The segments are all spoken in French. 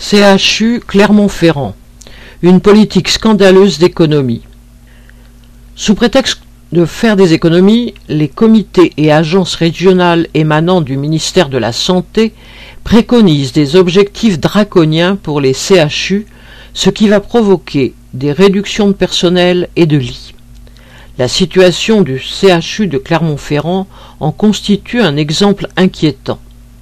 CHU Clermont-Ferrand. Une politique scandaleuse d'économie. Sous prétexte de faire des économies, les comités et agences régionales émanant du ministère de la Santé préconisent des objectifs draconiens pour les CHU, ce qui va provoquer des réductions de personnel et de lits. La situation du CHU de Clermont-Ferrand en constitue un exemple inquiétant.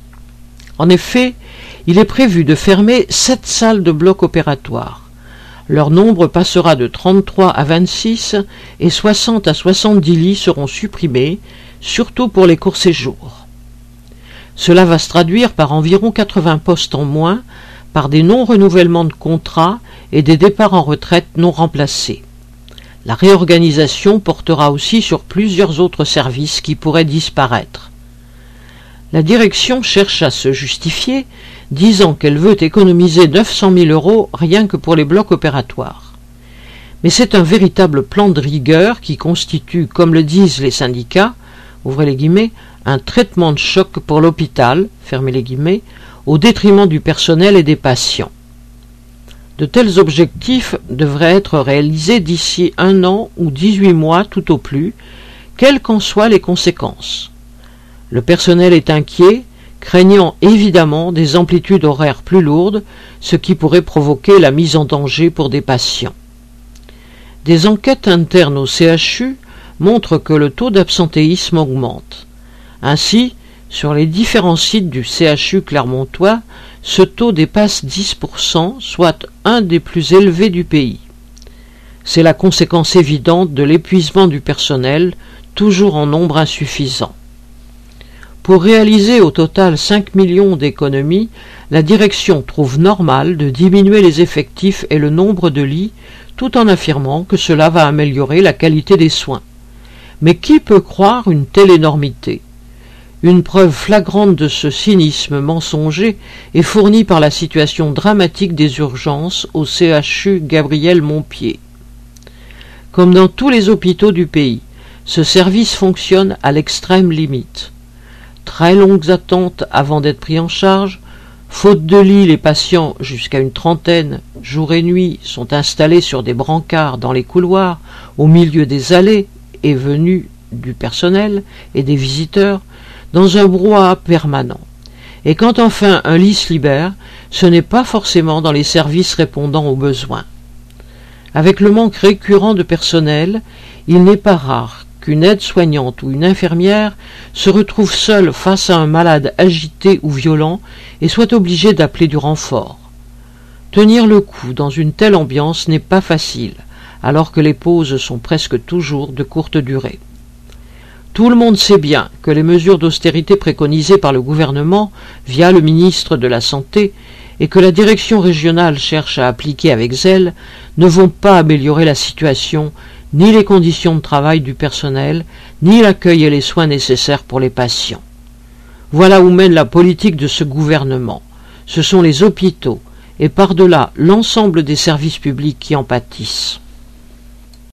En effet, il est prévu de fermer 7 salles de bloc opératoire. Leur nombre passera de 33 à 26 et 60 à 70 lits seront supprimés, surtout pour les courts séjours. Cela va se traduire par environ 80 postes en moins, par des non-renouvellements de contrats et des départs en retraite non remplacés. La réorganisation portera aussi sur plusieurs autres services qui pourraient disparaître. La direction cherche à se justifier, disant qu'elle veut économiser 900 000 € rien que pour les blocs opératoires. Mais c'est un véritable plan de rigueur qui constitue, comme le disent les syndicats, ouvrez les guillemets, un traitement de choc pour l'hôpital, fermez les guillemets, au détriment du personnel et des patients. De tels objectifs devraient être réalisés d'ici 1 an ou 18 mois tout au plus, quelles qu'en soient les conséquences. Le personnel est inquiet, craignant évidemment des amplitudes horaires plus lourdes, ce qui pourrait provoquer la mise en danger pour des patients. Des enquêtes internes au CHU montrent que le taux d'absentéisme augmente. Ainsi, sur les différents sites du CHU clermontois, ce taux dépasse 10%, soit un des plus élevés du pays. C'est la conséquence évidente de l'épuisement du personnel, toujours en nombre insuffisant. Pour réaliser au total 5 millions d'économies, la direction trouve normal de diminuer les effectifs et le nombre de lits, tout en affirmant que cela va améliorer la qualité des soins. Mais qui peut croire une telle énormité ? Une preuve flagrante de ce cynisme mensonger est fournie par la situation dramatique des urgences au CHU Gabriel Montpied. Comme dans tous les hôpitaux du pays, ce service fonctionne à l'extrême limite. Très longues attentes avant d'être pris en charge, faute de lit, les patients, jusqu'à une trentaine, jour et nuit, sont installés sur des brancards dans les couloirs, au milieu des allées et venues du personnel et des visiteurs, dans un brouhaha permanent. Et quand enfin un lit se libère, ce n'est pas forcément dans les services répondant aux besoins. Avec le manque récurrent de personnel, il n'est pas rare qu'une aide-soignante ou une infirmière se retrouve seule face à un malade agité ou violent et soit obligée d'appeler du renfort. Tenir le coup dans une telle ambiance n'est pas facile, alors que les pauses sont presque toujours de courte durée. Tout le monde sait bien que les mesures d'austérité préconisées par le gouvernement, via le ministre de la Santé, et que la direction régionale cherche à appliquer avec zèle, ne vont pas améliorer la situation, ni les conditions de travail du personnel, ni l'accueil et les soins nécessaires pour les patients. Voilà où mène la politique de ce gouvernement. Ce sont les hôpitaux, et par-delà l'ensemble des services publics qui en pâtissent.